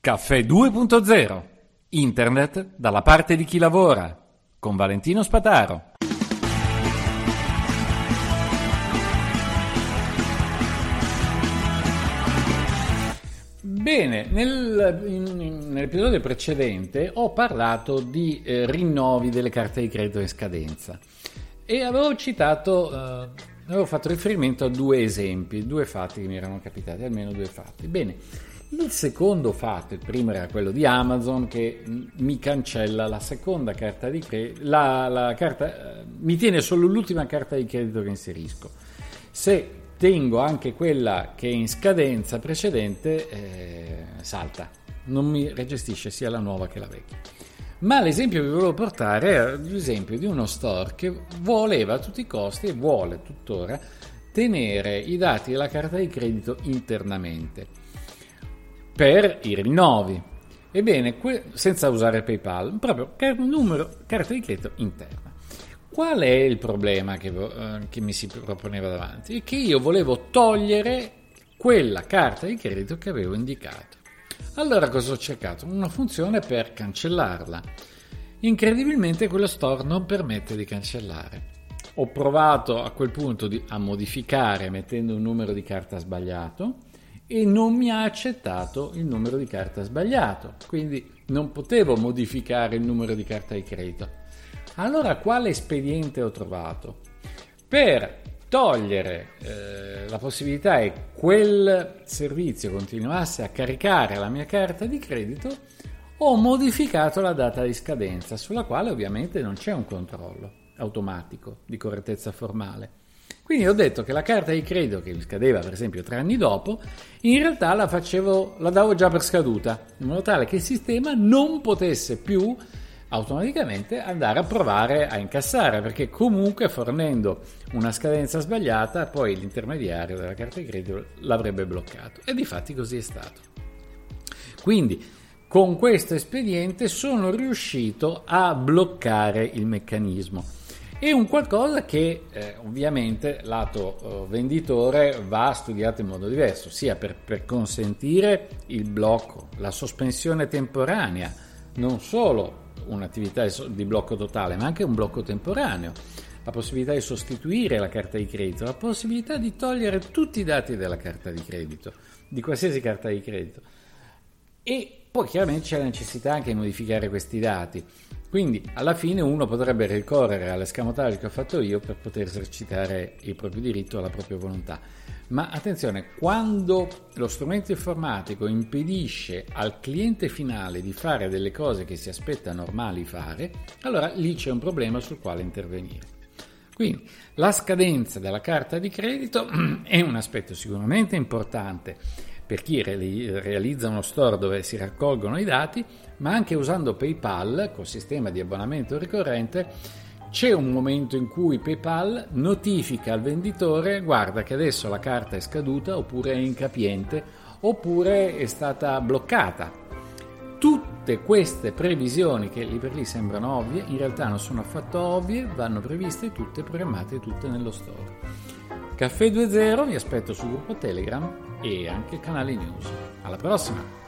Caffè 2.0. Internet dalla parte di chi lavora. Con Valentino Spataro. Bene, nell'episodio precedente ho parlato di rinnovi delle carte di credito in scadenza e avevo fatto riferimento a due esempi, due fatti che mi erano capitati, almeno due fatti. Bene, il secondo fatto, il primo era quello di Amazon che mi cancella la seconda carta di credito, mi tiene solo l'ultima carta di credito che inserisco. Se tengo anche quella che è in scadenza precedente, salta, non mi regestisce sia la nuova che la vecchia. Ma l'esempio che vi volevo portare è l'esempio di uno store che voleva a tutti i costi e vuole tuttora tenere i dati della carta di credito internamente per i rinnovi. Ebbene, senza usare PayPal, proprio carta di credito interna. Qual è il problema che mi si proponeva davanti? È che io volevo togliere quella carta di credito che avevo indicato. Allora cosa ho cercato? Una funzione per cancellarla. Incredibilmente quello store non permette di cancellare. Ho provato a quel punto a modificare mettendo un numero di carta sbagliato e non mi ha accettato il numero di carta sbagliato. Quindi non potevo modificare il numero di carta di credito. Allora quale espediente ho trovato? Per togliere la possibilità che quel servizio continuasse a caricare la mia carta di credito, ho modificato la data di scadenza, sulla quale ovviamente non c'è un controllo automatico di correttezza formale. Quindi ho detto che la carta di credito che mi scadeva per esempio 3 anni dopo, in realtà la davo già per scaduta, in modo tale che il sistema non potesse più automaticamente andare a provare a incassare, perché comunque fornendo una scadenza sbagliata poi l'intermediario della carta di credito l'avrebbe bloccato, e difatti così è stato. Quindi con questo espediente sono riuscito a bloccare il meccanismo. È un qualcosa che ovviamente lato venditore va studiato in modo diverso, sia per consentire il blocco, la sospensione temporanea, non solo un'attività di blocco totale, ma anche un blocco temporaneo, la possibilità di sostituire la carta di credito, la possibilità di togliere tutti i dati della carta di credito, di qualsiasi carta di credito, e poi chiaramente c'è la necessità anche di modificare questi dati. Quindi alla fine uno potrebbe ricorrere all'escamotage che ho fatto io per poter esercitare il proprio diritto alla propria volontà. Ma attenzione, quando lo strumento informatico impedisce al cliente finale di fare delle cose che si aspetta normali fare, allora lì c'è un problema sul quale intervenire. Quindi la scadenza della carta di credito è un aspetto sicuramente importante per chi realizza uno store dove si raccolgono i dati, ma anche usando PayPal col sistema di abbonamento ricorrente c'è un momento in cui PayPal notifica al venditore: guarda che adesso la carta è scaduta, oppure è incapiente, oppure è stata bloccata. Tutte queste previsioni che lì per lì sembrano ovvie, in realtà non sono affatto ovvie, vanno previste tutte, programmate tutte nello store. Caffè 2.0, vi aspetto sul gruppo Telegram e anche canale news. Alla prossima!